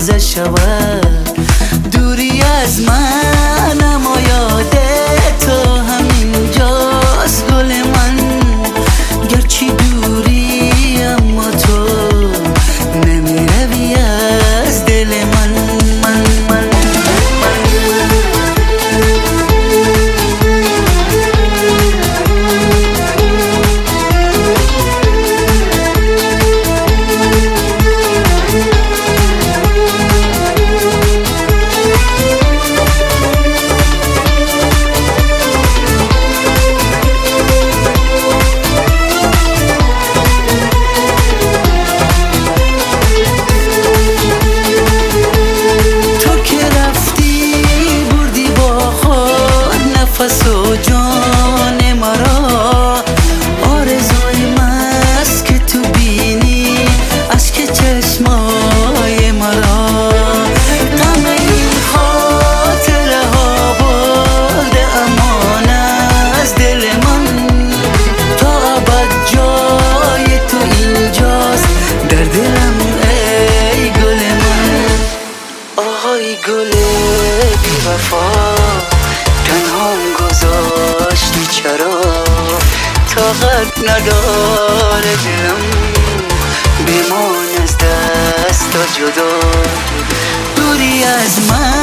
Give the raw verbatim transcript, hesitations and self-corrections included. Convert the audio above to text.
تازه شود. دوری از من اما یاد تو همینجاست گل من، گرچه دوری اما تو نمیروی از دل من. من من نفس و جان مرا، آرزوی مست که تو بینی اشک چشمای مرا. غم این خاطره ها برده امان از دل من، تا ابد جای تو اینجاست در دلم ای گل من. آهای گل بی وفا تنهام گذاشتی چرا؟ طاقت نداره دلم بمان از دست تا جدا. دوری از من